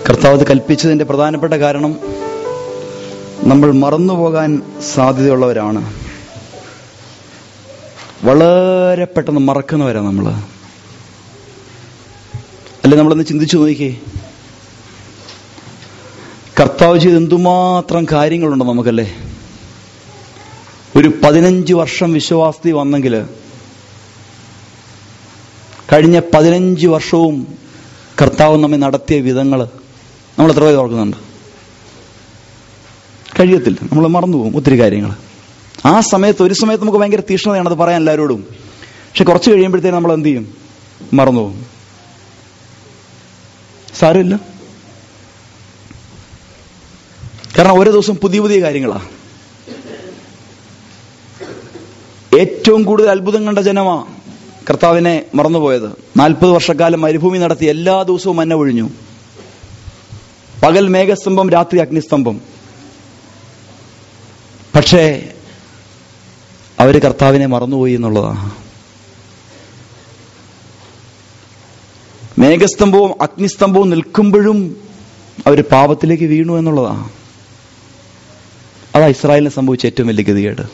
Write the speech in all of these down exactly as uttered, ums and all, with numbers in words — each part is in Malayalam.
കർത്താവ് അത് കൽപ്പിച്ചതിന്റെ പ്രധാനപ്പെട്ട കാരണം നമ്മൾ മറന്നുപോകാൻ സാധ്യതയുള്ളവരാണ്. വളരെ പെട്ടെന്ന് മറക്കുന്നവരാണ് നമ്മൾ. അല്ലെ, നമ്മളൊന്ന് ചിന്തിച്ചു നോക്കിക്കേ, കർത്താവ് ചെയ്ത് എന്തുമാത്രം കാര്യങ്ങളുണ്ട് നമുക്കല്ലേ. ഒരു പതിനഞ്ച് വർഷം വിശ്വാസത്തിൽ വന്നെങ്കിൽ കഴിഞ്ഞ പതിനഞ്ച് വർഷവും കർത്താവ് നമ്മെ നടത്തിയ വിധങ്ങൾ നമ്മൾ എത്ര പേര് ഓർക്കുന്നുണ്ട്? കഴിയത്തില്ല, നമ്മൾ മറന്നുപോകും ഒത്തിരി കാര്യങ്ങൾ. ആ സമയത്ത് ഒരു സമയത്ത് നമുക്ക് ഭയങ്കര തീഷ്ണതയാണ് അത് പറയാൻ എല്ലാവരോടും. പക്ഷെ കുറച്ച് കഴിയുമ്പോഴത്തേനും നമ്മൾ എന്ത് ചെയ്യും? മറന്നുപോകും. സാരമില്ല, കാരണം ഓരോ ദിവസവും പുതിയ പുതിയ കാര്യങ്ങളാ. ഏറ്റവും കൂടുതൽ അത്ഭുതം കണ്ട ജനമാ കർത്താവിനെ മറന്നുപോയത്. നാൽപ്പത് വർഷക്കാലം മരുഭൂമി നടത്തി, എല്ലാ ദിവസവും മന്ന ഒഴിഞ്ഞു. പകൽ മേഘസ്തംഭം, രാത്രി അഗ്നിസ്തംഭം. പക്ഷേ അവര് കർത്താവിനെ മറന്നുപോയി എന്നുള്ളതാണ്. മേഘസ്തംഭവും അഗ്നിസ്തംഭവും നിൽക്കുമ്പോഴും അവര് പാപത്തിലേക്ക് വീണു എന്നുള്ളതാണ്. അതാ ഇസ്രായേലിന് സംഭവിച്ച ഏറ്റവും വലിയ ഗതികേട്.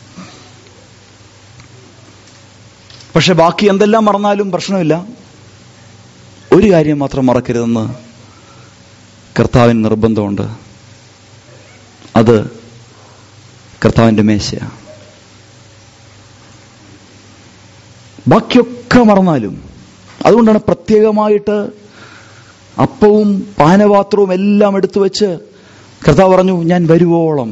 പക്ഷെ ബാക്കി എന്തെല്ലാം മറന്നാലും പ്രശ്നമില്ല, ഒരു കാര്യം മാത്രം മറക്കരുതെന്ന് കർത്താവിന് നിർബന്ധമുണ്ട്. അത് കർത്താവിന്റെ മേശയാണ്. ബാക്കിയൊക്കെ മറന്നാലും, അതുകൊണ്ടാണ് പ്രത്യേകമായിട്ട് അപ്പവും പാനപാത്രവും എല്ലാം എടുത്തു വെച്ച് കർത്താവ് പറഞ്ഞു, ഞാൻ വരുവോളം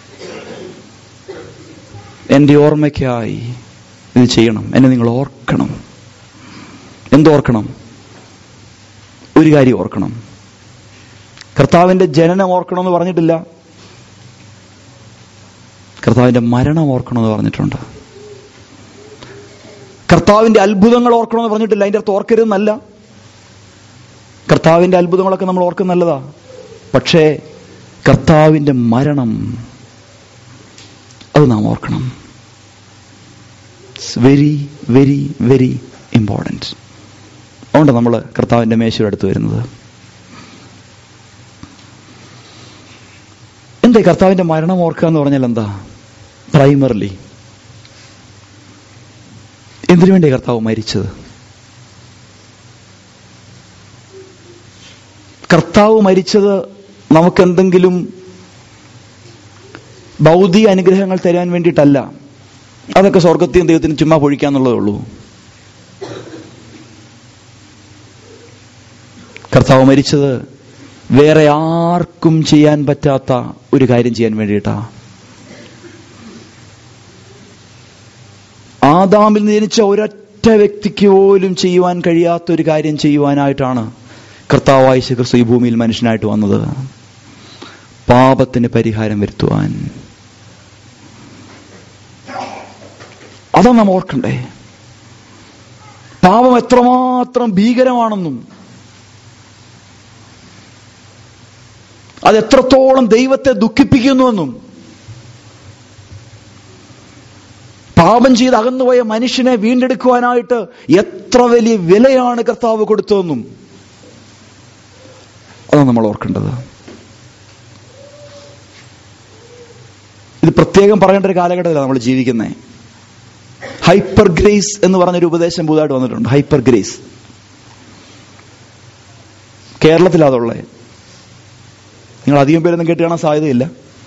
എന്റെ ഓർമ്മയ്ക്കായി ഇത് ചെയ്യണം, എന്നെ നിങ്ങൾ ഓർക്കണം. എന്തോർക്കണം? ഒരു കാര്യം ഓർക്കണം. കർത്താവിന്റെ ജനനം ഓർക്കണമെന്ന് പറഞ്ഞിട്ടില്ല, കർത്താവിന്റെ മരണം ഓർക്കണമെന്ന് പറഞ്ഞിട്ടുണ്ട്. കർത്താവിന്റെ അത്ഭുതങ്ങൾ ഓർക്കണമെന്ന് പറഞ്ഞിട്ടില്ല, അതിന്റെ അടുത്ത് ഓർക്കരുതെന്നല്ല. കർത്താവിന്റെ അത്ഭുതങ്ങളൊക്കെ നമ്മൾ ഓർക്കുന്ന നല്ലതാ. പക്ഷേ കർത്താവിന്റെ മരണം അത് നാം ഓർക്കണം. It's very very very important. അതുകൊണ്ട് നമ്മൾ കർത്താവിന്റെ മേശയുടെ അടുത്ത് വരുന്നത്. എന്താ കർത്താവിന്റെ മരണം ഓർക്കുക എന്ന് പറഞ്ഞാൽ എന്താ? പ്രൈമറിലി എന്തിനു വേണ്ടി കർത്താവ് മരിച്ചത്? കർത്താവ് മരിച്ചത് നമുക്കെന്തെങ്കിലും ഭൗതിക അനുഗ്രഹങ്ങൾ തരാൻ വേണ്ടിയിട്ടല്ല. അതൊക്കെ സ്വർഗത്തെയും ദൈവത്തിന് ചുമ്മാ പൊഴിക്കാന്നുള്ളതേ ഉള്ളൂ. കർത്താവ് മരിച്ചത് വേറെ ആർക്കും ചെയ്യാൻ പറ്റാത്ത ഒരു കാര്യം ചെയ്യാൻ വേണ്ടിയിട്ടാ. ആദാമിൽ നിന്ന് ജനിച്ച ഒരൊറ്റ വ്യക്തിക്ക് പോലും ചെയ്യുവാൻ കഴിയാത്ത ഒരു കാര്യം ചെയ്യുവാനായിട്ടാണ് കർത്താവായ യേശു ക്രിസ്തു ഈ ഭൂമിയിൽ മനുഷ്യനായിട്ട് വന്നത്. പാപത്തിന് പരിഹാരം വരുത്തുവാൻ. അതാ നാം ഓർക്കണ്ടേ. പാപം എത്രമാത്രം ഭീകരമാണെന്നും അതെത്രത്തോളം ദൈവത്തെ ദുഃഖിപ്പിക്കുന്നുവെന്നും, പാപം ചെയ്ത് അകന്നുപോയ മനുഷ്യനെ വീണ്ടെടുക്കുവാനായിട്ട് എത്ര വലിയ വിലയാണ് കർത്താവ് കൊടുത്തതെന്നും അതാണ് നമ്മൾ ഓർക്കേണ്ടത്. ഇത് പ്രത്യേകം പറയേണ്ട ഒരു കാലഘട്ടത്തിലാണ് നമ്മൾ ജീവിക്കുന്നത്. ഹൈപ്പർ ഗ്രേസ് എന്ന് പറഞ്ഞൊരു ഉപദേശം പുതുതായിട്ട് വന്നിട്ടുണ്ട്. ഹൈപ്പർ ഗ്രേസ് കേരളത്തിലാതുള്ളത്. നിങ്ങൾ അധികം പേരൊന്നും കേട്ട് കാണാൻ സാധ്യതയില്ല.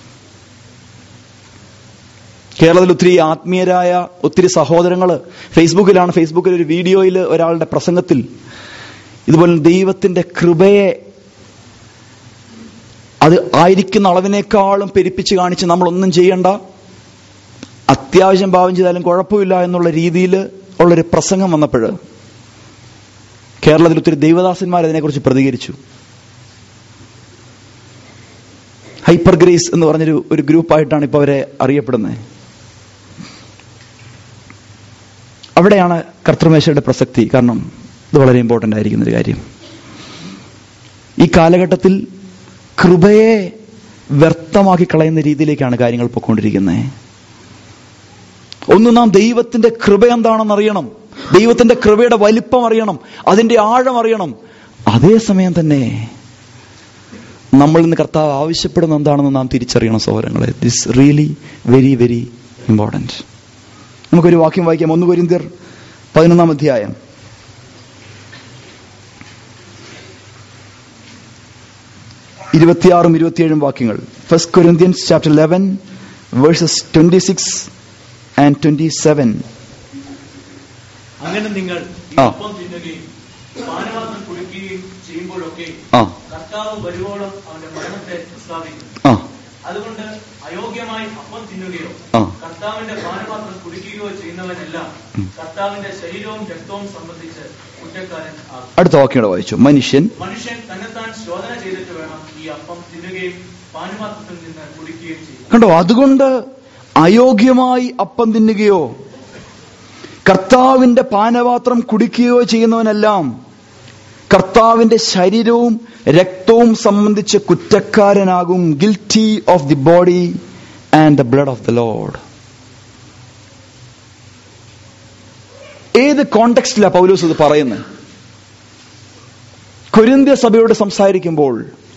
കേരളത്തിൽ ഒത്തിരി ആത്മീയരായ ഒത്തിരി സഹോദരങ്ങൾ ഫേസ്ബുക്കിലാണ്. ഫേസ്ബുക്കിൽ ഒരു വീഡിയോയിൽ ഒരാളുടെ പ്രസംഗത്തിൽ ഇതുപോലെ ദൈവത്തിന്റെ കൃപയെ അത് ആയിരിക്കുന്ന അളവിനേക്കാളും പെരുപ്പിച്ച് കാണിച്ച് നമ്മളൊന്നും ചെയ്യണ്ട, അത്യാവശ്യം പാപം ചെയ്താലും കുഴപ്പമില്ല എന്നുള്ള രീതിയിൽ ഉള്ളൊരു പ്രസംഗം വന്നപ്പോൾ കേരളത്തിൽ ഒത്തിരി ദൈവദാസന്മാർ അതിനെക്കുറിച്ച് പ്രതികരിച്ചു. ഹൈപ്പർ ഗ്രേസ് എന്ന് പറഞ്ഞൊരു ഒരു ഗ്രൂപ്പായിട്ടാണ് ഇപ്പോൾ അവരെ അറിയപ്പെടുന്നത്. അവിടെയാണ് കർത്തൃമേശയുടെ പ്രസക്തി. കാരണം ഇത് വളരെ ഇമ്പോർട്ടൻ്റ് ആയിരിക്കുന്ന ഒരു കാര്യം. ഈ കാലഘട്ടത്തിൽ കൃപയെ വ്യർത്ഥമാക്കി കളയുന്ന രീതിയിലേക്കാണ് കാര്യങ്ങൾ പോയിക്കൊണ്ടിരിക്കുന്നത്. ഒന്ന്, നാം ദൈവത്തിന്റെ കൃപ എന്താണെന്ന് അറിയണം. ദൈവത്തിന്റെ കൃപയുടെ വലിപ്പം അറിയണം, അതിന്റെ ആഴം അറിയണം. അതേസമയം തന്നെ നമ്മൾ ഇന്ന് കർത്താവ് ആവശ്യപ്പെടുന്ന എന്താണെന്ന് നാം തിരിച്ചറിയണം സഹോദരങ്ങളെ. This really very very important. നമുക്കൊരു വാക്യം വായിക്കാം. ഒന്ന് കൊരിന്ത്യർ പതിനൊന്നാം അധ്യായം ഇരുപത്തിയാറും ഇരുപത്തിയേഴും വാക്യങ്ങൾ. First Corinthians chapter eleven verses twenty six and twenty seven. അങ്ങനെ നിങ്ങൾ അപ്പം തിന്നുകയും പാനപാത്രം കുടിക്കുകയും ചെയ്യുമ്പോഴൊക്കെ കർത്താവ് വരുവോളം അവന്റെ മരണത്തെ പ്രസ്താവിക്കും. അതുകൊണ്ട് അയോഗ്യമായി അപ്പം തിന്നുകയോ കർത്താവിന്റെ പാനപാത്രം കുടിക്കുകയോ ചെയ്യുന്നവനെല്ലാം കർത്താവിന്റെ ശരീരവും രക്തവും സംബന്ധിച്ച് കുറ്റക്കാരൻ ആകും. അടുത്ത വാക്യം വായിച്ചു. മനുഷ്യൻ മനുഷ്യൻ തന്നെത്താൻ ശോധന ചെയ്തിട്ട് വേണം ഈ അപ്പം തിന്നുകയും പാനപാത്രത്തിൽ നിന്ന് കുടിക്കുകയും ചെയ്യും. കണ്ടോ? അതുകൊണ്ട് അയോഗ്യമായി അപ്പം തിന്നുകയോ കർത്താവിന്റെ പാനപാത്രം കുടിക്കുകയോ ചെയ്യുന്നവനെല്ലാം കർത്താവിന്റെ ശരീരവും രക്തവും സംബന്ധിച്ച് കുറ്റക്കാരനാകും. Guilty of the body and the blood of the lord. ഏത് കോണ്ടെക്സ്റ്റിലാണ് പൗലോസ് ഇത് പറയുന്നത്? കൊരിന്ത്യ സഭയോട് സംസാരിക്കുമ്പോൾ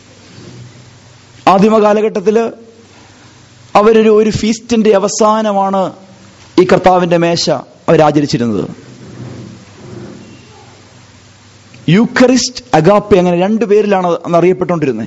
ആദിമ കാലഘട്ടത്തില് അവരൊരു ഒരു ഫീസ്റ്റിന്റെ അവസാനമാണ് ഈ കർത്താവിന്റെ മേശ അവരാചരിച്ചിരുന്നത്. യൂക്കറിസ്റ്റ്, അഗാപ്പെ, അങ്ങനെ രണ്ടു പേരിലാണ് അന്ന് അറിയപ്പെട്ടുകൊണ്ടിരുന്നത്.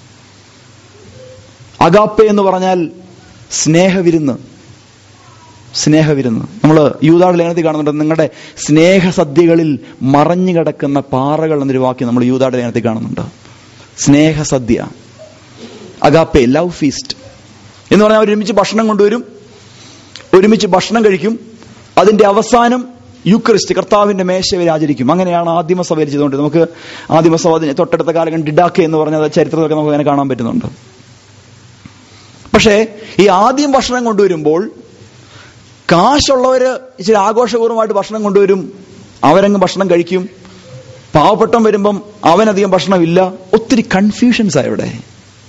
അഗാപ്പെ എന്ന് പറഞ്ഞാൽ സ്നേഹവിരുന്ന്. സ്നേഹവിരുന്ന് നമ്മൾ യൂദായുടെ ലേഖനത്തിൽ കാണുന്നുണ്ട്. നിങ്ങളുടെ സ്നേഹസദ്യകളിൽ മറഞ്ഞു കിടക്കുന്ന പാറകൾ എന്നൊരു വാക്യം നമ്മൾ യൂദായുടെ ലേഖനത്തിൽ കാണുന്നുണ്ട്. സ്നേഹസദ്യ, അഗാപ്പെ, ലവ് ഫീസ്റ്റ് എന്ന് പറഞ്ഞാൽ ഒരുമിച്ച് ഭക്ഷണം കൊണ്ടുവരും, ഒരുമിച്ച് ഭക്ഷണം കഴിക്കും. അതിന്റെ അവസാനം യൂക്കറിസ്റ്റ്, കർത്താവിന്റെ മേശ ഇവർ ആചരിക്കും. അങ്ങനെയാണ് ആദിമസഭയിൽ ചെയ്തുകൊണ്ട്. നമുക്ക് ആദിമസഭ തൊട്ടടുത്ത കാലം ഡിഡാക്കെ എന്ന് പറഞ്ഞ ചരിത്രത്തിലൊക്കെ നമുക്ക് അങ്ങനെ കാണാൻ പറ്റുന്നുണ്ട്. പക്ഷേ ഈ ആദ്യം ഭക്ഷണം കൊണ്ടുവരുമ്പോൾ കാശുള്ളവര് ഇച്ചിരി ആഘോഷപൂർവ്വമായിട്ട് ഭക്ഷണം കൊണ്ടുവരും, അവരങ്ങ് ഭക്ഷണം കഴിക്കും. പാവപ്പെട്ടം വരുമ്പം അവനധികം ഭക്ഷണമില്ല. ഒത്തിരി കൺഫ്യൂഷൻസ് ആയി ഇവിടെ,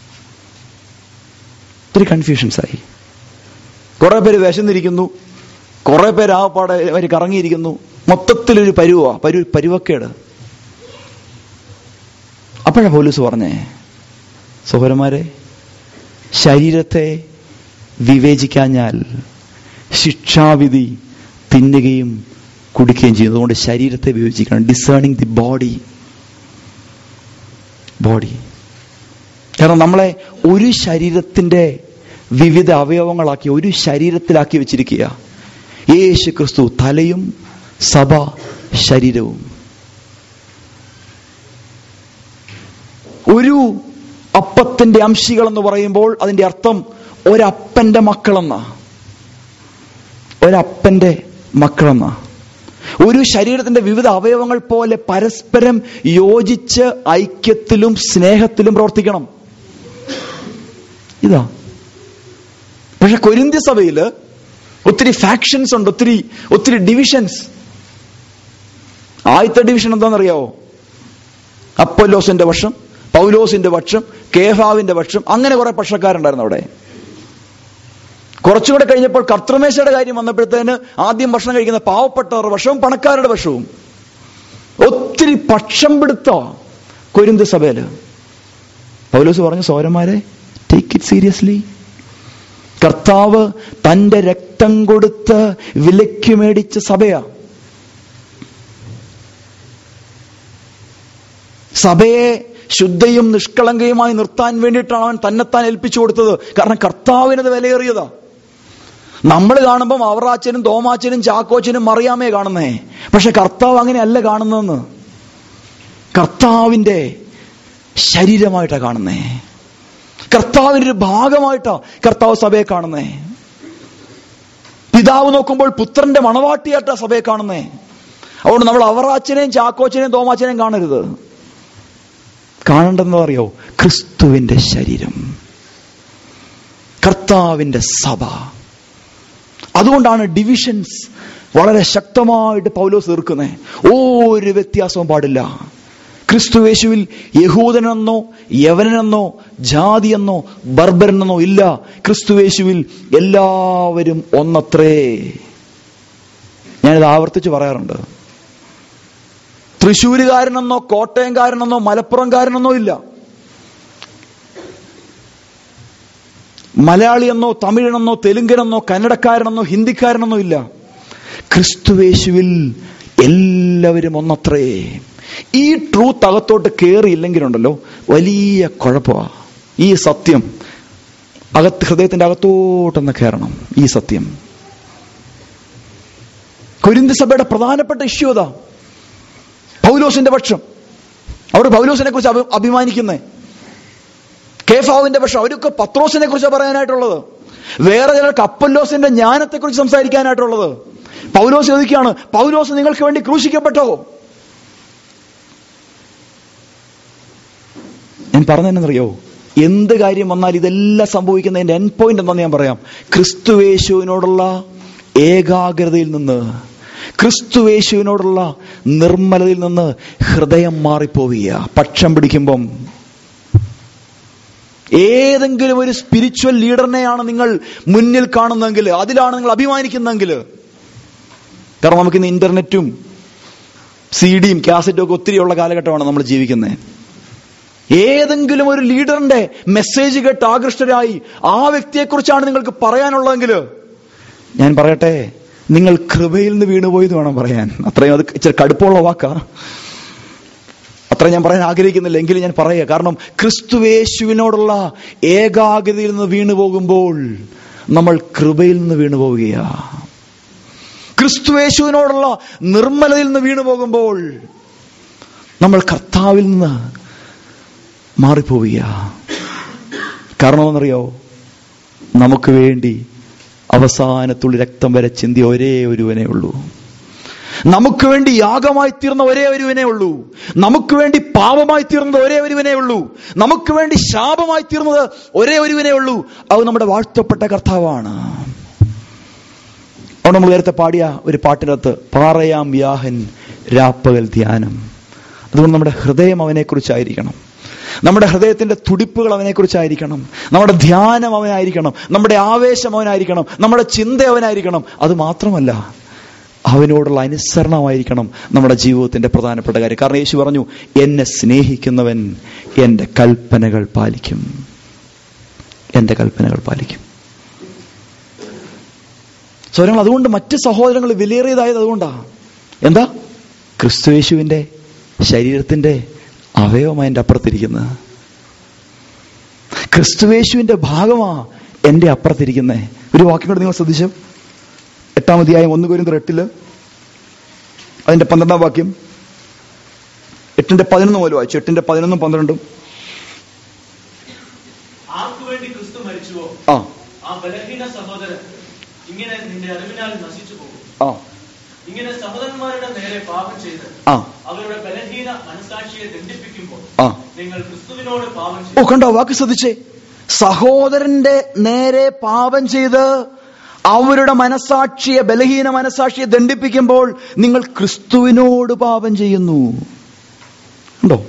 ഒത്തിരി കൺഫ്യൂഷൻസ് ആയി. കുറെ പേര് വിശന്നിരിക്കുന്നു, കുറെ പേര് ആകപ്പാടെ അവർ കറങ്ങിയിരിക്കുന്നു. മൊത്തത്തിലൊരു പരുവാ പരു പരുവക്കേട്. അപ്പോഴാ പൗലോസ് പറഞ്ഞേ, സഹോദരന്മാരെ, ശരീരത്തെ വിവേചിക്കാഞ്ഞാൽ ശിക്ഷാവിധി തിന്നുകയും കുടിക്കുകയും ചെയ്യുന്നു. അതുകൊണ്ട് ശരീരത്തെ വിവേചിക്കണം. ഡിസേണിങ് ദി ബോഡി ബോഡി കാരണം നമ്മളെ ഒരു ശരീരത്തിന്റെ വിവിധ അവയവങ്ങളാക്കി ഒരു ശരീരത്തിലാക്കി വെച്ചിരിക്കുക. യേശു ക്രിസ്തു തലയും സഭ ശരീരവും. ഒരു അപ്പത്തിന്റെ അംശികൾ എന്ന് പറയുമ്പോൾ അതിന്റെ അർത്ഥം ഒരപ്പന്റെ മക്കളെന്ന ഒരപ്പന്റെ മക്കളെന്ന ഒരു ശരീരത്തിന്റെ വിവിധ അവയവങ്ങൾ പോലെ പരസ്പരം യോജിച്ച് ഐക്യത്തിലും സ്നേഹത്തിലും പ്രവർത്തിക്കണം. ഇതാ. പക്ഷെ കൊരിന്ത്യ സഭയില് ഒത്തിരി ഫാക്ഷൻസ് ഉണ്ട്, ഒത്തിരി ഒത്തിരി ഡിവിഷൻസ്. ആദ്യത്തെ ഡിവിഷൻ എന്താണെന്നറിയാവോ? അപ്പൊല്ലോസിന്റെ പക്ഷം, പൗലോസിന്റെ പക്ഷം, കേഫാവിന്റെ പക്ഷം, അങ്ങനെ കുറെ പക്ഷക്കാരുണ്ടായിരുന്നു അവിടെ. കുറച്ചുകൂടെ കഴിഞ്ഞപ്പോൾ കർത്തൃമേശയുടെ കാര്യം വന്നപ്പോഴത്തേന് ആദ്യം ഭക്ഷണം കഴിക്കുന്ന പാവപ്പെട്ടവരുടെ പക്ഷവും പണക്കാരുടെ പക്ഷവും. ഒത്തിരി പക്ഷം പിടുത്ത കൊരിന്ത്യ സഭയില്. പൗലോസ് പറഞ്ഞു, സഹോദരന്മാരെ, ടേക്ക് ഇറ്റ് സീരിയസ്ലി. കർത്താവ് തന്റെ രക്തം കൊടുത്ത് വിലയ്ക്ക് മേടിച്ച സഭയാ. സഭയെ ശുദ്ധയും നിഷ്കളങ്കയുമായി നിർത്താൻ വേണ്ടിയിട്ടാണ് അവൻ തന്നെത്താൻ ഏൽപ്പിച്ചു കൊടുത്തത്. കാരണം കർത്താവിനത് വിലയേറിയതാ. നമ്മൾ കാണുമ്പം അവറാച്ചനും തോമാച്ചനും ചാക്കോച്ചനും മറിയാമേ കാണുന്നേ. പക്ഷെ കർത്താവ് അങ്ങനെയല്ല കാണുന്നതെന്ന്. കർത്താവിന്റെ ശരീരമായിട്ടാ കാണുന്നേ. കർത്താവിന്റെ ഒരു ഭാഗമായിട്ടാ കർത്താവ് സഭയെ കാണുന്നേ. പിതാവ് നോക്കുമ്പോൾ പുത്രന്റെ മണവാട്ടിയായിട്ടാ സഭയെ കാണുന്നേ. അതുകൊണ്ട് നമ്മൾ അവറാച്ചനെയും ചാക്കോച്ചനെയും തോമാച്ചനെയും കാണരുത്. കാണേണ്ടെന്ന് അറിയോ? ക്രിസ്തുവിന്റെ ശരീരം, കർത്താവിന്റെ സഭ. അതുകൊണ്ടാണ് ഡിവിഷൻസ് വളരെ ശക്തമായിട്ട് പൗലോസ് തീർക്കുന്നത്. ഒരു വ്യത്യാസവും പാടില്ല. ക്രിസ്തുയേശുവിൽ യഹൂദനെന്നോ യവനനെന്നോ ജാതിയെന്നോ ബർബരനെന്നോ ഇല്ല. ക്രിസ്തുയേശുവിൽ എല്ലാവരും ഒന്നത്രേ. ഞാനിത് ആവർത്തിച്ച് പറയാറുണ്ട്. തൃശ്ശൂരുകാരനെന്നോ കോട്ടയംകാരനെന്നോ മലപ്പുറംകാരനെന്നോ ഇല്ല. മലയാളിയെന്നോ തമിഴനെന്നോ തെലുങ്കനെന്നോ കന്നഡക്കാരനെന്നോ ഹിന്ദിക്കാരനെന്നോ ഇല്ല. ക്രിസ്തുവേശുവിൽ എല്ലാവരും ഒന്നത്രേ. ഈ ട്രൂത്ത് അകത്തോട്ട് കയറിയില്ലെങ്കിലുണ്ടല്ലോ വലിയ കുഴപ്പമാണ്. ഈ സത്യം അകത്ത് ഹൃദയത്തിന്റെ അകത്തോട്ടൊന്ന് കയറണം. ഈ സത്യം കൊരിന്ഥി സഭയുടെ പ്രധാനപ്പെട്ട ഇഷ്യൂ അതാ. പൗലോസിന്റെ പക്ഷം, അവർ പൗലോസിനെ കുറിച്ച് അഭി അഭിമാനിക്കുന്നേ കേഫാവിന്റെ പക്ഷം, അവരൊക്കെ പത്രോസിനെ കുറിച്ച് പറയാനായിട്ടുള്ളത്. വേറെ ചിലർക്ക് അപ്പൊല്ലോസിന്റെ ജ്ഞാനത്തെ കുറിച്ച് സംസാരിക്കാനായിട്ടുള്ളത്. പൗലോസ് ചോദിക്കുകയാണ്, പൗലോസ് നിങ്ങൾക്ക് വേണ്ടി ക്രൂശിക്കപ്പെട്ടോ? ഞാൻ പറഞ്ഞതെന്നറിയോ, എന്ത് കാര്യം വന്നാൽ ഇതെല്ലാം സംഭവിക്കുന്നതിന്റെ എൻഡ് പോയിന്റ് എന്താണെന്ന് ഞാൻ പറയാം. ക്രിസ്തുവേശുവിനോടുള്ള ഏകാഗ്രതയിൽ നിന്ന്, ക്രിസ്തുവേശുവിനോടുള്ള നിർമ്മലതയിൽ നിന്ന് ഹൃദയം മാറിപ്പോവുക. പക്ഷം പിടിക്കുമ്പം ഏതെങ്കിലും ഒരു സ്പിരിച്വൽ ലീഡറിനെയാണ് നിങ്ങൾ മുന്നിൽ കാണുന്നെങ്കിൽ, അതിലാണ് നിങ്ങൾ അഭിമാനിക്കുന്നെങ്കിൽ, കാരണം നമുക്കിന്ന് ഇന്റർനെറ്റും സി ഡിയും കാസറ്റും ഒക്കെ ഒത്തിരിയുള്ള കാലഘട്ടമാണ് നമ്മൾ ജീവിക്കുന്നത്. ഏതെങ്കിലും ഒരു ലീഡറിന്റെ മെസ്സേജ് കേട്ട് ആകൃഷ്ടരായി ആ വ്യക്തിയെക്കുറിച്ചാണ് നിങ്ങൾക്ക് പറയാനുള്ളതെങ്കിൽ, ഞാൻ പറയട്ടെ, നിങ്ങൾ കൃപയിൽ നിന്ന് വീണുപോയത് വേണം പറയാൻ. അത്രയും അത് ഇച്ചിരി കടുപ്പമുള്ള വാക്കാ, അത്ര ഞാൻ പറയാൻ ആഗ്രഹിക്കുന്നില്ല, എങ്കിലും ഞാൻ പറയുക. കാരണം ക്രിസ്തുവേശുവിനോടുള്ള ഏകാഗ്രതയിൽ നിന്ന് വീണു പോകുമ്പോൾ നമ്മൾ കൃപയിൽ നിന്ന് വീണു പോവുകയാ. ക്രിസ്തുവേശുവിനോടുള്ള നിർമ്മലതയിൽ നിന്ന് വീണു പോകുമ്പോൾ നമ്മൾ കർത്താവിൽ നിന്ന് മാറിപ്പോവുക. കാരണമെന്നറിയോ, നമുക്ക് വേണ്ടി അവസാനത്തുള്ളി രക്തം വരെ ചിന്തിയ ഒരേ ഒരുവനേ ഉള്ളൂ. നമുക്ക് വേണ്ടി യാഗമായി തീർന്ന ഒരേ ഒരുവനേ ഉള്ളൂ. നമുക്ക് വേണ്ടി പാപമായി തീർന്നത് ഒരേ ഒരുവനേ ഉള്ളൂ. നമുക്ക് വേണ്ടി ശാപമായി തീർന്നത് ഒരേ ഒരുവനേ ഉള്ളൂ. അത് നമ്മുടെ വാഴ്ത്തപ്പെട്ട കർത്താവാണ്. അവിടെ നമ്മൾ നേരത്തെ പാടിയ ഒരു പാട്ടിനകത്ത് പാറയാം യാഹൻ രാപ്പകൽ ധ്യാനം. അതുകൊണ്ട് നമ്മുടെ ഹൃദയം അവനെക്കുറിച്ചായിരിക്കണം, നമ്മുടെ ഹൃദയത്തിന്റെ തുടിപ്പുകൾ അവനെക്കുറിച്ചായിരിക്കണം, നമ്മുടെ ധ്യാനം അവനായിരിക്കണം, നമ്മുടെ ആവേശം അവനായിരിക്കണം, നമ്മുടെ ചിന്ത അവനായിരിക്കണം. അത് മാത്രമല്ല, അവനോടുള്ള അനുസരണമായിരിക്കണം നമ്മുടെ ജീവിതത്തിന്റെ പ്രധാനപ്പെട്ട കാര്യം. കാരണം യേശു പറഞ്ഞു, എന്നെ സ്നേഹിക്കുന്നവൻ എന്റെ കൽപ്പനകൾ പാലിക്കും, എന്റെ കൽപ്പനകൾ പാലിക്കും. സ്വരങ്ങൾ അതുകൊണ്ട് മറ്റ് സഹോദരങ്ങൾ വിലയേറിയതായത് അതുകൊണ്ടാണ്. എന്താ? ക്രിസ്തുയേശുവിന്റെ ശരീരത്തിന്റെ അവയവമായി എൻ്റെ അപ്പുറത്തിരിക്കുന്നത്, ക്രിസ്തുയേശുവിന്റെ ഭാഗമാ എൻ്റെ അപ്പുറത്തിരിക്കുന്നത്. ഒരു വാക്യം കൂടെ നിങ്ങൾ ശ്രദ്ധിച്ചു, എട്ടാം അധ്യായം ഒന്ന് കൊരിന്ത്യർ എട്ടില് അതിന്റെ പന്ത്രണ്ടാം വാക്യം, എട്ടിന്റെ പതിനൊന്ന് പോലെ വായിച്ചു. എട്ടിന്റെ പതിനൊന്നും പന്ത്രണ്ടും. ആർക്കുവേണ്ടി ക്രിസ്തു മരിച്ചുവോ ആ ആ ബലഹീന സഹോദരൻ ഇങ്ങനെ നിന്റെ അറിവിനാൽ നശിച്ചു പോകും. ആ ഇങ്ങനെ സഹോദരന്മാരുടെ നേരെ പാപം ചെയ്ത് ആ അവരുടെ ബലഹീന മനസാക്ഷിയെ ദണ്ഡിപ്പിക്കുമ്പോൾ ആ നിങ്ങൾ ക്രിസ്തുവിനോട് പാപം ഓ ചെയ്തു. കണ്ടോ, വാക്ക് ശ്രദ്ധിച്ചേ. സഹോദരന്റെ നേരെ പാപം ചെയ്ത് അവരുടെ മനസാക്ഷിയെ, ബലഹീന മനസാക്ഷിയെ ദണ്ഡിപ്പിക്കുമ്പോൾ നിങ്ങൾ ക്രിസ്തുവിനോട് പാപം ചെയ്യുന്നു. ഉണ്ടോ?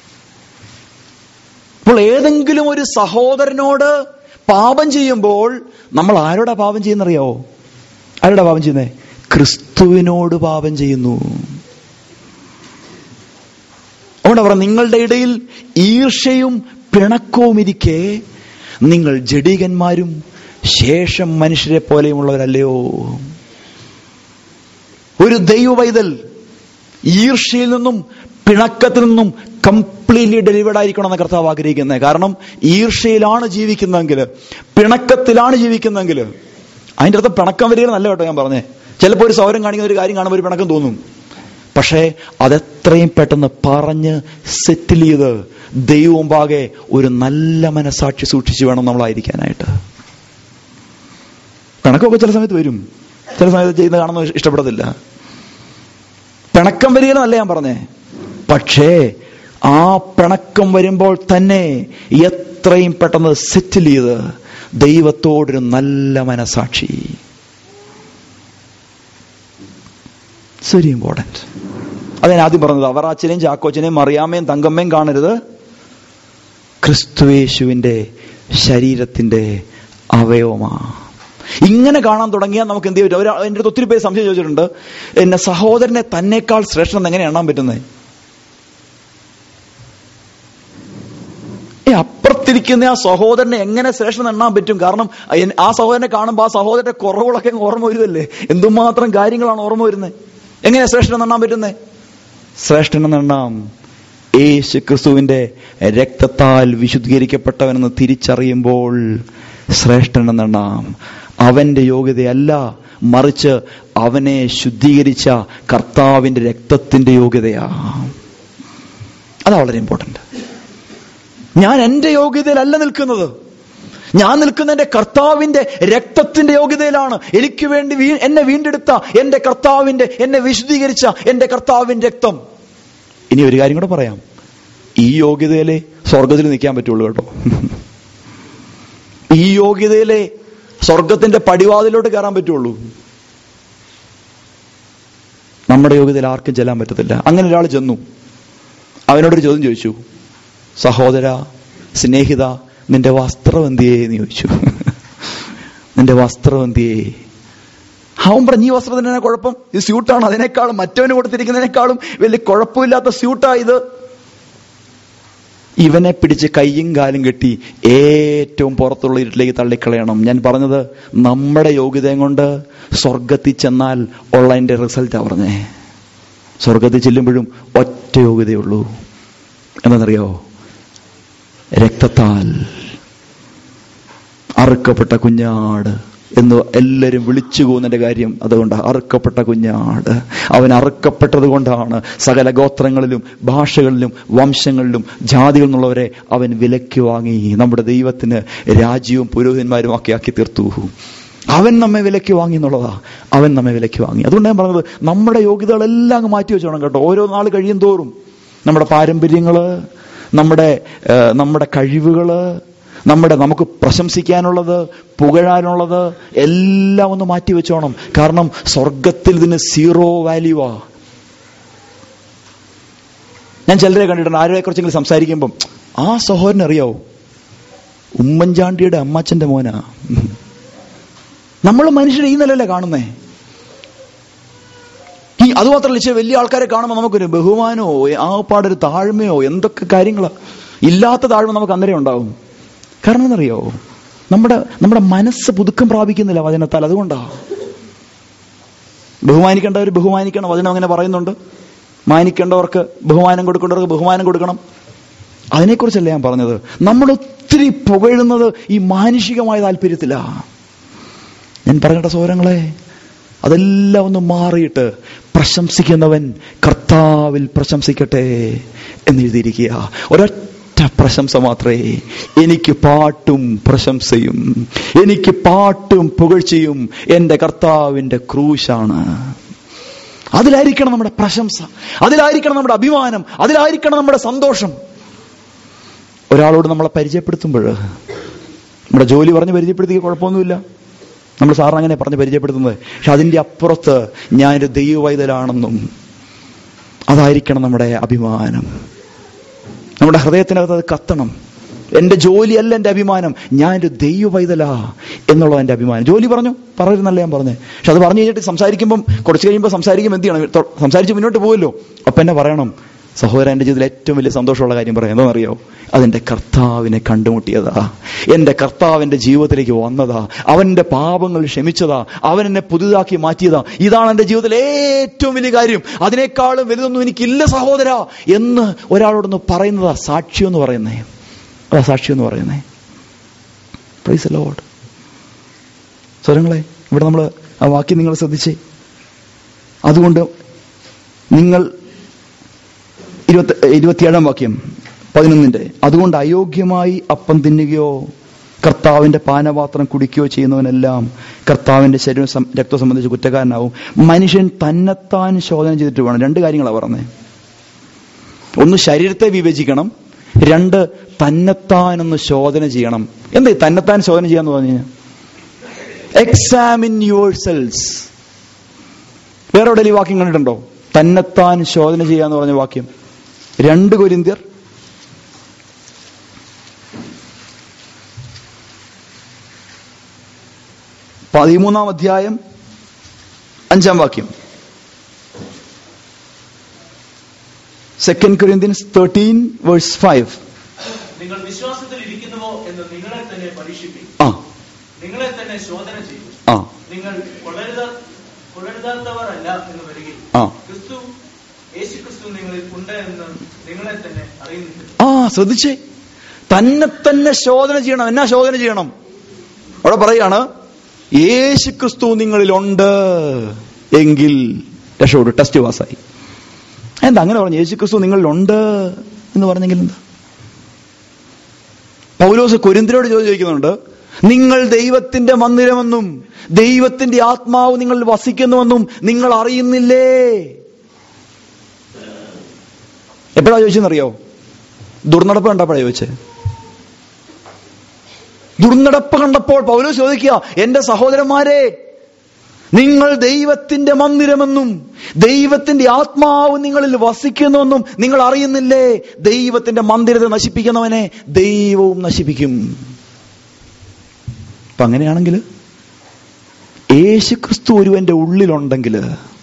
അപ്പോൾ ഏതെങ്കിലും ഒരു സഹോദരനോട് പാപം ചെയ്യുമ്പോൾ നമ്മൾ ആരോടാ പാപം ചെയ്യുന്നറിയാവോ? ആരോടാ പാപം ചെയ്യുന്നേ? ക്രിസ്തുവിനോട് പാപം ചെയ്യുന്നു. അതുകൊണ്ട് പറ, നിങ്ങളുടെ ഇടയിൽ ഈർഷ്യയും പിണക്കവും ഇരിക്കെ നിങ്ങൾ ജഡികന്മാരും ശേഷം മനുഷ്യരെ പോലെയുമുള്ളവരല്ലയോ? ഒരു ദൈവ പൈതൽ ഈർഷ്യയിൽ നിന്നും പിണക്കത്തിൽ നിന്നും കംപ്ലീറ്റ്ലി ഡെലിവേർഡ് ആയിരിക്കണം എന്ന് കർത്താവ് ആഗ്രഹിക്കുന്നത്. കാരണം ഈർഷ്യയിലാണ് ജീവിക്കുന്നതെങ്കിൽ, പിണക്കത്തിലാണ് ജീവിക്കുന്നതെങ്കിൽ, അതിൻ്റെ അർത്ഥം പിണക്കം വരികയാണ് നല്ല കേട്ടോ ഞാൻ പറഞ്ഞേ. ചിലപ്പോൾ ഒരു സൗരം കാണിക്കുന്ന ഒരു കാര്യം കാണുമ്പോൾ ഒരു പിണക്കം തോന്നും. പക്ഷേ അതെത്രയും പെട്ടെന്ന് പറഞ്ഞ് സെറ്റിൽ ചെയ്ത് ദൈവം പാകെ ഒരു നല്ല മനസാക്ഷി സൂക്ഷിച്ച് വേണം നമ്മളായിരിക്കാനായിട്ട്. പിണക്കമൊക്കെ ചില സമയത്ത് വരും, ചില സമയത്ത് ചെയ്യുന്ന കാണുന്നത് ഇഷ്ടപ്പെടത്തില്ല. പിണക്കം വരികയെന്നല്ല ഞാൻ പറഞ്ഞേ, പക്ഷേ ആ പിണക്കം വരുമ്പോൾ തന്നെ എത്രയും പെട്ടെന്ന് സെറ്റിൽ ചെയ്ത് ദൈവത്തോടൊരു നല്ല മനസാക്ഷി. It's very important. അതാണ് ആദ്യം പറഞ്ഞത്. അവർ അച്ഛനെയും ചാക്കോച്ചനെയും മറിയാമ്മയും തങ്കമ്മയും കാണരുത്, ക്രിസ്തുയേശുവിന്റെ ശരീരത്തിന്റെ അവയവമാ. ഇങ്ങനെ കാണാൻ തുടങ്ങിയാൽ നമുക്ക് എന്ത് ചെയ്യും? ഒരു എൻ്റെ അടുത്ത് ഒത്തിരി പേര് സംശയം ചോദിച്ചിട്ടുണ്ട്, എന്നെ സഹോദരനെ തന്നെക്കാൾ ശ്രേഷ്ഠം എങ്ങനെ എണ്ണാൻ പറ്റുന്നത്? അപ്പുറത്തിരിക്കുന്ന വിശ്വസിക്കുന്ന ആ സഹോദരനെ എങ്ങനെ ശ്രേഷ്ഠൻ എണ്ണാൻ പറ്റും? കാരണം ആ സഹോദരനെ കാണുമ്പോൾ ആ സഹോദരന്റെ കുറവുകളൊക്കെ ഓർമ്മ വരുമല്ലേ? എന്തുമാത്രം കാര്യങ്ങളാണ് ഓർമ്മ വരുന്നത്. എങ്ങനെ ശ്രേഷ്ഠൻ എണ്ണാൻ പറ്റുന്നേ? ശ്രേഷ്ഠൻ എന്നെണ്ണാം യേശു ക്രിസ്തുവിന്റെ രക്തത്താൽ വിശുദ്ധീകരിക്കപ്പെട്ടവനെന്ന് തിരിച്ചറിയുമ്പോൾ ശ്രേഷ്ഠൻ എന്നെണ്ണാം. അവന്റെ യോഗ്യതയല്ല, മറിച്ച് അവനെ ശുദ്ധീകരിച്ച കർത്താവിന്റെ രക്തത്തിന്റെ യോഗ്യതയാ. അതാ വളരെ ഇമ്പോർട്ടന്റ്. ഞാൻ എന്റെ യോഗ്യതയിലല്ല നിൽക്കുന്നത്, ഞാൻ നിൽക്കുന്ന എന്റെ കർത്താവിന്റെ രക്തത്തിന്റെ യോഗ്യതയിലാണ്. എനിക്ക് വേണ്ടി വീ എന്നെ വീണ്ടെടുത്ത എന്റെ കർത്താവിന്റെ, എന്നെ വിശുദ്ധീകരിച്ച എന്റെ കർത്താവിന്റെ രക്തം. ഇനി ഒരു കാര്യം കൂടെ പറയാം, ഈ യോഗ്യതയിലെ സ്വർഗത്തിൽ നിൽക്കാൻ പറ്റുള്ളൂ കേട്ടോ. ഈ യോഗ്യതയിലെ സ്വർഗത്തിന്റെ പടിവാതിലോട്ട് കയറാൻ പറ്റുള്ളൂ. നമ്മുടെ യോഗ്യതയിൽ ആർക്കും ചെല്ലാൻ പറ്റത്തില്ല. അങ്ങനെ ഒരാൾ ചെന്നു, അവനോടൊരു ചോദ്യം ചോദിച്ചു, സഹോദര, സ്നേഹിത, നിന്റെ വസ്ത്രം എന്തിയേ എന്ന് ചോദിച്ചു. നിന്റെ വസ്ത്രം എന്തിയേ? അവൻ പറഞ്ഞു, ഈ വസ്ത്രത്തിന് തന്നെ കുഴപ്പം, ഇത് സ്യൂട്ടാണ്, അതിനേക്കാളും മറ്റവന് കൊടുത്തിരിക്കുന്നതിനേക്കാളും വലിയ കുഴപ്പമില്ലാത്ത സ്യൂട്ടാ ഇത്. ഇവനെ പിടിച്ച് കയ്യും കാലും കെട്ടി ഏറ്റവും പുറത്തുള്ള ഇരുട്ടിലേക്ക് തള്ളിക്കളയണം. ഞാൻ പറഞ്ഞത് നമ്മുടെ യോഗ്യതയും കൊണ്ട് സ്വർഗത്തിൽ ചെന്നാൽ ഉള്ളതിന്റെ റിസൾട്ടാ പറഞ്ഞേ. സ്വർഗത്തിൽ ചെല്ലുമ്പോഴും ഒറ്റ യോഗ്യതയുള്ളൂ, എന്നറിയോ? രക്തത്താൽ അറുക്കപ്പെട്ട കുഞ്ഞാട് എന്ന് എല്ലാവരും വിളിച്ചു പോകുന്നതിന്റെ കാര്യം അതുകൊണ്ടാണ്. അറുക്കപ്പെട്ട കുഞ്ഞാട്, അവൻ അറുക്കപ്പെട്ടത് കൊണ്ടാണ് സകല ഗോത്രങ്ങളിലും ഭാഷകളിലും വംശങ്ങളിലും ജാതികളിൽ നിന്നുള്ളവരെ അവൻ വിലയ്ക്ക് വാങ്ങി നമ്മുടെ ദൈവത്തിന് രാജ്യവും പുരോഹിതന്മാരും ഒക്കെ ആക്കി തീർത്തു. അവൻ നമ്മെ വിലയ്ക്ക് വാങ്ങി എന്നുള്ളതാ. അവൻ നമ്മെ വിലയ്ക്ക് വാങ്ങി. അതുകൊണ്ട് ഞാൻ പറഞ്ഞത്, നമ്മുടെ യോഗ്യതകളെല്ലാം അങ്ങ് മാറ്റി വെച്ചോണം കേട്ടോ. ഓരോ നാൾ കഴിയും തോറും നമ്മുടെ പാരമ്പര്യങ്ങള്, നമ്മുടെ നമ്മുടെ കഴിവുകള്, നമ്മുടെ നമുക്ക് പ്രശംസിക്കാനുള്ളത്, പുകഴാനുള്ളത് എല്ലാം ഒന്ന് മാറ്റി വെച്ചോണം. കാരണം സ്വർഗത്തിൽ ഇതിന് സീറോ വാല്യൂവാ. ഞാൻ ചിലരെ കണ്ടിട്ടുണ്ട്, ആരെ കുറിച്ചെങ്കിലും സംസാരിക്കുമ്പം, ആ സഹോദരൻ അറിയാവോ, ഉമ്മൻചാണ്ടിയുടെ അമ്മാച്ചന്റെ മോനാ. നമ്മൾ മനുഷ്യരെ ഈ നിലയിലല്ലേ കാണുന്നേ. ഈ അതുമാത്രമല്ല, ഇച്ചിരി വലിയ ആൾക്കാരെ കാണുമ്പോൾ നമുക്കൊരു ബഹുമാനമോ ആപ്പാടൊരു താഴ്മയോ എന്തൊക്കെ കാര്യങ്ങളാ. ഇല്ലാത്ത താഴ്മ നമുക്ക് അന്നേരം ഉണ്ടാവും. കാരണം എന്നറിയോ, നമ്മുടെ നമ്മുടെ മനസ്സ് പുതുക്കം പ്രാപിക്കുന്നില്ല വചനത്താൽ. അതുകൊണ്ടാ ബഹുമാനിക്കേണ്ടവർ ബഹുമാനിക്കണം, വചനം അങ്ങനെ പറയുന്നുണ്ട്. മാനിക്കേണ്ടവർക്ക് ബഹുമാനം കൊടുക്കേണ്ടവർക്ക് ബഹുമാനം കൊടുക്കണം. അതിനെക്കുറിച്ചല്ല ഞാൻ പറഞ്ഞത്. നമ്മൾ ഒത്തിരി പുകഴുന്നത് ഈ മാനുഷികമായ താല്പര്യത്തിലാ. ഞാൻ പറയേണ്ട സൗരങ്ങളെ, അതെല്ലാം ഒന്ന് മാറിയിട്ട് പ്രശംസിക്കുന്നവൻ കർത്താവിൽ പ്രശംസിക്കട്ടെ എന്നെഴുതിയിരിക്കുക. ഒരൊറ്റ പ്രശംസ മാത്രമേ. എനിക്ക് പാട്ടും പ്രശംസയും, എനിക്ക് പാട്ടും പുകഴ്ചയും എന്റെ കർത്താവിന്റെ ക്രൂശാണ്. അതിലായിരിക്കണം നമ്മുടെ പ്രശംസ, അതിലായിരിക്കണം നമ്മുടെ അഭിമാനം, അതിലായിരിക്കണം നമ്മുടെ സന്തോഷം. ഒരാളോട് നമ്മളെ പരിചയപ്പെടുത്തുമ്പോൾ, നമ്മുടെ ജോലി പറഞ്ഞ് പരിചയപ്പെടുത്തിയ കുഴപ്പമൊന്നുമില്ല, നമ്മൾ സാറിന് അങ്ങനെ പറഞ്ഞ് പരിചയപ്പെടുത്തുന്നത്. പക്ഷെ അതിൻ്റെ അപ്പുറത്ത് ഞാനൊരു ദൈവവൈതലാണെന്നും അതായിരിക്കണം നമ്മുടെ അഭിമാനം. നമ്മുടെ ഹൃദയത്തിനകത്ത് അത് കത്തണം. എന്റെ ജോലിയല്ല എന്റെ അഭിമാനം, ഞാനൊരു ദൈവവൈതലാ എന്നുള്ളത് എന്റെ അഭിമാനം. ജോലി പറഞ്ഞു പറയരുന്നല്ല ഞാൻ പറഞ്ഞത്. പക്ഷെ അത് പറഞ്ഞു കഴിഞ്ഞിട്ട് സംസാരിക്കുമ്പം, കുറച്ച് കഴിയുമ്പോൾ സംസാരിക്കുമ്പോൾ എന്ത് ചെയ്യണം? സംസാരിച്ച് മുന്നോട്ട് പോകുമല്ലോ. അപ്പം എന്നെ പറയണം, സഹോദരൻ, എൻ്റെ ജീവിതത്തിൽ ഏറ്റവും വലിയ സന്തോഷമുള്ള കാര്യം പറയാം. എന്താണെന്നറിയോ? അതെന്റെ കർത്താവിനെ കണ്ടുമുട്ടിയതാ, എന്റെ കർത്താവിന്റെ ജീവിതത്തിലേക്ക് വന്നതാ, അവന്റെ പാപങ്ങൾ ക്ഷമിച്ചതാ, അവൻ എന്നെ പുതുതാക്കി മാറ്റിയതാ. ഇതാണ് എന്റെ ജീവിതത്തിലെ ഏറ്റവും വലിയ കാര്യം. അതിനേക്കാളും വലുതൊന്നും എനിക്കില്ല സഹോദര എന്ന് ഒരാളോടൊന്ന് പറയുന്നതാ സാക്ഷ്യം എന്ന് പറയുന്നേ. അതാ സാക്ഷ്യം എന്ന് പറയുന്നേ. Praise the Lord. സ്വരങ്ങളെ, ഇവിടെ നമ്മൾ ആ വാക്യം നിങ്ങൾ ശ്രദ്ധിച്ചേ. അതുകൊണ്ട് നിങ്ങൾ ഇരുപത്തി ഇരുപത്തിയേഴാം വാക്യം പതിനൊന്നിന്റെ, അതുകൊണ്ട് അയോഗ്യമായി അപ്പം തിന്നുകയോ കർത്താവിന്റെ പാനപാത്രം കുടിക്കുകയോ ചെയ്യുന്നവനെല്ലാം കർത്താവിന്റെ ശരീരം രക്തം സംബന്ധിച്ച് കുറ്റക്കാരനാവും. മനുഷ്യൻ തന്നെത്താൻ ശോധന ചെയ്തിട്ട് വേണം. രണ്ട് കാര്യങ്ങളാണ് പറഞ്ഞത്. ഒന്ന്, ശരീരത്തെ വിവേചിക്കണം. രണ്ട്, തന്നെത്താനൊന്ന് ശോധന ചെയ്യണം. എന്താ തന്നെത്താൻ ശോധന ചെയ്യാന്ന് പറഞ്ഞു കഴിഞ്ഞാൽ? Examine yourselves. വേറെ എവിടെ ഈ വാക്യം കണ്ടിട്ടുണ്ടോ? തന്നെത്താൻ ശോധന ചെയ്യാന്ന് പറഞ്ഞ വാക്യം രണ്ട് കൊരിന്ത്യർ പതിമൂന്നാം അധ്യായം അഞ്ചാം വാക്യം. Second Corinthians thirteen verse five. നിങ്ങൾ വിശ്വാസത്തിൽ ഇരിക്കുന്നുവോ പരീക്ഷിപ്പിക്കും. ആ നിങ്ങളെ തന്നെ ശോധന ചെയ്യും. ആ നിങ്ങൾ കൊള്ളരുതാ കൊള്ളരുതാത്തവർ അല്ല എന്ന് വരികയും ആ ക്രിസ്തു യേശു ക്രിസ്തു നിങ്ങളിൽ ഉണ്ട് എന്ന് നിങ്ങളെ തന്നെ അറിയുന്നില്ല. ആ ശ്രദ്ധിച്ചേ, തന്നെ തന്നെ ശോധന ചെയ്യണം. എന്നാ ശോധന ചെയ്യണം? അവിടെ പറയാണ്, യേശു ക്രിസ്തു നിങ്ങളിലുണ്ട് എങ്കിൽ രക്ഷപ്പെട്ടു, ടെസ്റ്റ് പാസ്സായി. എന്താ അങ്ങനെ പറഞ്ഞു? യേശു ക്രിസ്തു നിങ്ങളിലുണ്ട് എന്ന് പറഞ്ഞെങ്കിൽ എന്താ? പൗലോസ് കൊരിന്ത്യരോട് ചോദിക്കുന്നുണ്ട്, നിങ്ങൾ ദൈവത്തിന്റെ മന്ദിരമെന്നും ദൈവത്തിന്റെ ആത്മാവ് നിങ്ങളിൽ വസിക്കുന്നുവെന്നും നിങ്ങൾ അറിയുന്നില്ലേ? എപ്പോഴാ ചോദിച്ചെന്നറിയോ? ദുർനടപ്പ് കണ്ടപ്പോഴാ ചോദിച്ചേ. ദുർനടപ്പ് കണ്ടപ്പോൾ പൗലോസ് ചോദിക്കുക, എന്റെ സഹോദരന്മാരെ, നിങ്ങൾ ദൈവത്തിന്റെ മന്ദിരമെന്നും ദൈവത്തിന്റെ ആത്മാവ് നിങ്ങളിൽ വസിക്കുന്നുവെന്നും നിങ്ങൾ അറിയുന്നില്ലേ? ദൈവത്തിന്റെ മന്ദിരത്തെ നശിപ്പിക്കുന്നവനെ ദൈവവും നശിപ്പിക്കും. അപ്പൊ അങ്ങനെയാണെങ്കിൽ യേശു ക്രിസ്തു ഒരുവന്റെ ഉള്ളിലുണ്ടെങ്കിൽ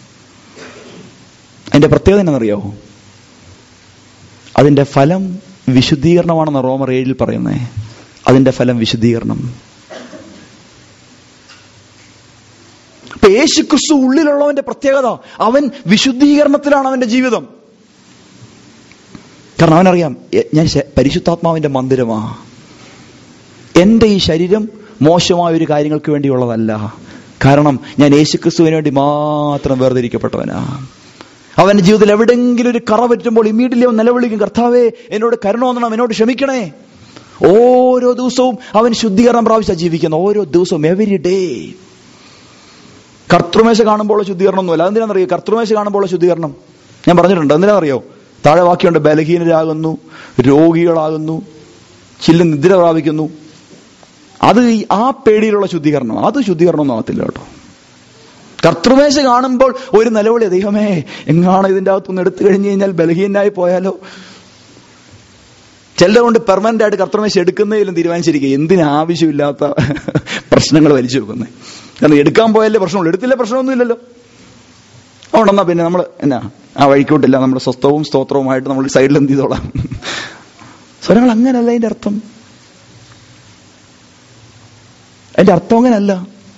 അതിന്റെ പ്രത്യേകത എന്നറിയോ? അതിന്റെ ഫലം വിശുദ്ധീകരണമാണെന്ന് റോമർ ഏഴിൽ പറയുന്നേ. അതിന്റെ ഫലം വിശുദ്ധീകരണം. ഇപ്പൊ യേശു ക്രിസ്തു ഉള്ളിലുള്ളവന്റെ പ്രത്യേകത, അവൻ വിശുദ്ധീകരണത്തിലാണ് അവന്റെ ജീവിതം. കാരണം അവനറിയാം, ഞാൻ പരിശുദ്ധാത്മാവിന്റെ മന്ദിരമാ. എന്റെ ഈ ശരീരം മോശമായ ഒരു കാര്യങ്ങൾക്ക് വേണ്ടിയുള്ളതല്ല. കാരണം ഞാൻ യേശു ക്രിസ്തുവിന് വേണ്ടി മാത്രം വേർതിരിക്കപ്പെട്ടവനാ. അവന്റെ ജീവിതത്തിൽ എവിടെങ്കിലും ഒരു കറ പറ്റുമ്പോൾ ഇമ്മീഡിയറ്റ്ലി അവൻ നിലവിളിക്കും, കർത്താവേ എന്നോട് കരുണ തോന്നണം, എന്നോട് ക്ഷമിക്കണേ. ഓരോ ദിവസവും അവൻ ശുദ്ധീകരണം പ്രാപിച്ചാ ജീവിക്കുന്നത്. ഓരോ ദിവസവും, എവരി ഡേ. കർത്തൃമേശ കാണുമ്പോൾ ശുദ്ധീകരണം ഒന്നുമല്ല. അതെന്തിനാണെന്നറിയോ? കർത്തൃമേശ കാണുമ്പോൾ ശുദ്ധീകരണം ഞാൻ പറഞ്ഞിട്ടുണ്ട്. എന്തിനാണെന്നറിയോ? താഴെ വാക്യമുണ്ട്, ബലഹീനരാകുന്നു, രോഗികളാകുന്നു, ചില നിദ്ര പ്രാപിക്കുന്നു. അത് ആ പേടിയിലുള്ള ശുദ്ധീകരണം. അത് ശുദ്ധീകരണം ഒന്നും ആകത്തില്ല കേട്ടോ. കർത്തൃമേശ കാണുമ്പോൾ ഒരു നിലവിളി, ദൈവമേ എങ്ങാണ് ഇതിൻ്റെ അകത്തൊന്ന് എടുത്തു കഴിഞ്ഞു കഴിഞ്ഞാൽ ബലഹീനായി പോയാലോ. ചിലരെ കൊണ്ട് പെർമനന്റ് ആയിട്ട് കർത്തൃമേശ എടുക്കുന്നതിലും തീരുമാനിച്ചിരിക്കുക, എന്തിനാവശ്യമില്ലാത്ത പ്രശ്നങ്ങൾ വലിച്ചു വെക്കുന്നത്. കാരണം എടുക്കാൻ പോയാലേ പ്രശ്നമുള്ളൂ, എടുത്തില്ല പ്രശ്നമൊന്നും ഇല്ലല്ലോ. അതുകൊണ്ടെന്നാ പിന്നെ നമ്മൾ എന്നാ ആ വഴിക്കോട്ടില്ല, നമ്മുടെ സ്വസ്ഥവും സ്തോത്രവുമായിട്ട് നമ്മൾ സൈഡിൽ എന്ത് ചെയ്തോളാം. സ്വരങ്ങൾ അങ്ങനല്ല അതിന്റെ അർത്ഥം. അതിന്റെ അർത്ഥം അങ്ങനല്ല.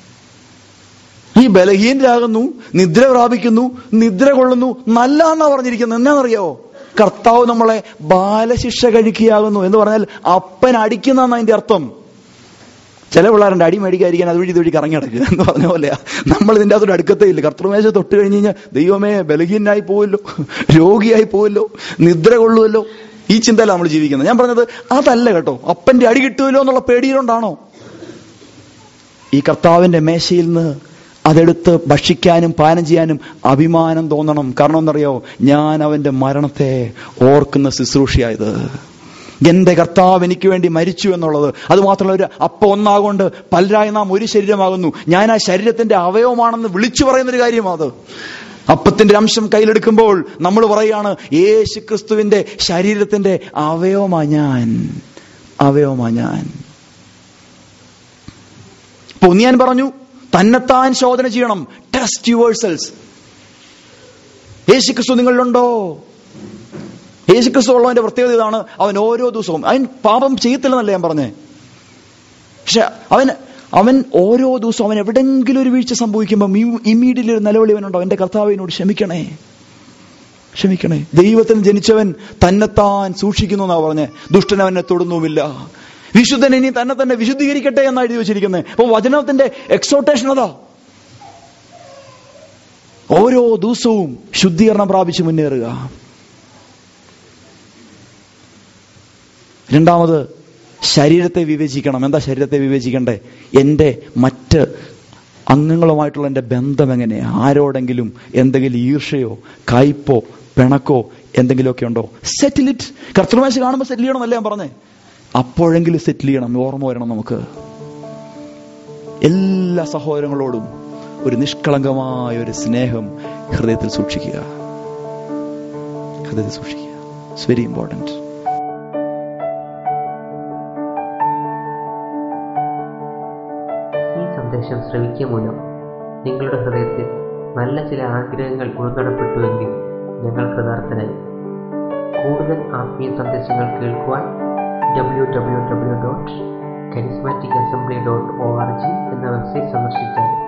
ഈ ബലഹീനരാകുന്നു, നിദ്ര പ്രാപിക്കുന്നു, നിദ്ര കൊള്ളുന്നു, നല്ല എന്നാ പറഞ്ഞിരിക്കുന്നത്. എന്നാണെന്നറിയോ? കർത്താവ് നമ്മളെ ബാലശിക്ഷ കഴിക്കുകയാകുന്നു എന്ന് പറഞ്ഞാൽ അപ്പൻ അടിക്കുന്ന അതിന്റെ അർത്ഥം. ചില പിള്ളേരുണ്ട് അടി മേടിക്കാതിരിക്കാൻ അതുവഴി ഇതുവഴി കറങ്ങി നടക്കുക എന്ന് പറഞ്ഞ പോലെയാ. നമ്മൾ ഇതിൻ്റെ അകത്തോട്ട് അടുക്കത്തേ ഇല്ല. കർത്തൃമേശ തൊട്ട് കഴിഞ്ഞ് കഴിഞ്ഞാൽ ദൈവമേ ബലഹീനായി പോവല്ലോ, രോഗിയായി പോവല്ലോ, നിദ്ര കൊള്ളുമല്ലോ, ഈ ചിന്തയിലാണ് നമ്മൾ ജീവിക്കുന്നത്. ഞാൻ പറഞ്ഞത് അതല്ല കേട്ടോ. അപ്പന്റെ അടി കിട്ടുമല്ലോ എന്നുള്ള പേടിയിലുണ്ടാണോ? ഈ കർത്താവിന്റെ മേശയിൽ നിന്ന് അതെടുത്ത് ഭക്ഷിക്കാനും പാനം ചെയ്യാനും അഭിമാനം തോന്നണം. കാരണം എന്നറിയോ? ഞാൻ അവന്റെ മരണത്തെ ഓർക്കുന്ന ശുശ്രൂഷയായത്. എന്റെ കർത്താവ് എനിക്ക് വേണ്ടി മരിച്ചു എന്നുള്ളത്. അത് മാത്രമല്ല, ഒരു അപ്പം ഒന്നാകൊണ്ട് പലരായി നാം ഒരു ശരീരമാകുന്നു. ഞാൻ ആ ശരീരത്തിന്റെ അവയവമാണെന്ന് വിളിച്ചു പറയുന്നൊരു കാര്യമാണ്. അപ്പത്തിന്റെ അംശം കയ്യിലെടുക്കുമ്പോൾ നമ്മൾ പറയുകയാണ്, യേശു ക്രിസ്തുവിന്റെ ശരീരത്തിന്റെ അവയവമാ ഞാൻ, അവയവമാ ഞാൻ. പൊന്നിയാൻ പറഞ്ഞു, തന്നെത്താൻ ശോധന ചെയ്യണം. ടെസ്റ്റ് യുവേഴ്സെൽസ്. യേശു ക്രിസ്തു നിങ്ങളിലുണ്ടോ? യേശു ക്രിസ്തു ഉള്ളവന്റെ പ്രത്യേകത ഇതാണ്, അവൻ ഓരോ ദിവസവും അവൻ പാപം ചെയ്യത്തില്ലെന്നല്ല ഞാൻ പറഞ്ഞേ. പക്ഷെ അവൻ അവൻ ഓരോ ദിവസവും അവൻ എവിടെങ്കിലും ഒരു വീഴ്ച സംഭവിക്കുമ്പോൾ ഇമ്മീഡിയറ്റ്ലി ഒരു നിലവിളി അവനുണ്ടോ, എന്റെ കർത്താവിനോട് ക്ഷമിക്കണേ, ക്ഷമിക്കണേ. ദൈവത്തിന് ജനിച്ചവൻ തന്നെത്താൻ സൂക്ഷിക്കുന്നു എന്നാ പറഞ്ഞേ. ദുഷ്ടൻ അവനെ തൊടുന്നുമില്ല. വിശുദ്ധൻ ഇനി തന്നെ തന്നെ വിശുദ്ധീകരിക്കട്ടെ എന്നാണ് എഴുതി വെച്ചിരിക്കുന്നത്. അപ്പൊ വചനത്തിന്റെ എക്സോട്ടേഷൻ അതാ. ഓരോ ദിവസവും ശുദ്ധീകരണം പ്രാപിച്ച് മുന്നേറുക. രണ്ടാമത്, ശരീരത്തെ വിവേചിക്കണം. എന്താ ശരീരത്തെ വിവേചിക്കണ്ടേ? എൻ്റെ മറ്റ് അംഗങ്ങളുമായിട്ടുള്ള എൻ്റെ ബന്ധം എങ്ങനെയാ? ആരോടെങ്കിലും എന്തെങ്കിലും ഈർഷയോ കയ്പോ പിണക്കോ എന്തെങ്കിലുമൊക്കെ ഉണ്ടോ? സെറ്റിൽ ഇറ്റ്. കർത്തൃമേശ കാണുമ്പോൾ സെറ്റിൽ ചെയ്യണം എന്നല്ലേ ഞാൻ പറഞ്ഞേ. അപ്പോഴെങ്കിലും സെറ്റിൽ ചെയ്യണം. ഓർമ്മ വരണം നമുക്ക്. എല്ലാ സഹോദരങ്ങളോടും ഒരു നിഷ്കളങ്കമായ ഒരു സ്നേഹം ഹൃദയത്തിൽ സൂക്ഷിക്കുക. ഹൃദയത്തിൽ സൂക്ഷിക്കുക. It's very important. ഈ സന്ദേശം ശ്രവിക്കുക മൂലം നിങ്ങളുടെ ഹൃദയത്തിൽ നല്ല ചില ആഗ്രഹങ്ങൾ ഉൾനടപ്പെട്ടുവെങ്കിൽ ഞങ്ങൾ കൃതാർത്ഥരായി. കൂടുതൽ ആത്മീയ സന്ദേശങ്ങൾ കേൾക്കുവാൻ W W W dot charismatic assembly dot O R G എന്ന വെബ്സൈറ്റ് സന്ദർശിച്ചാൽ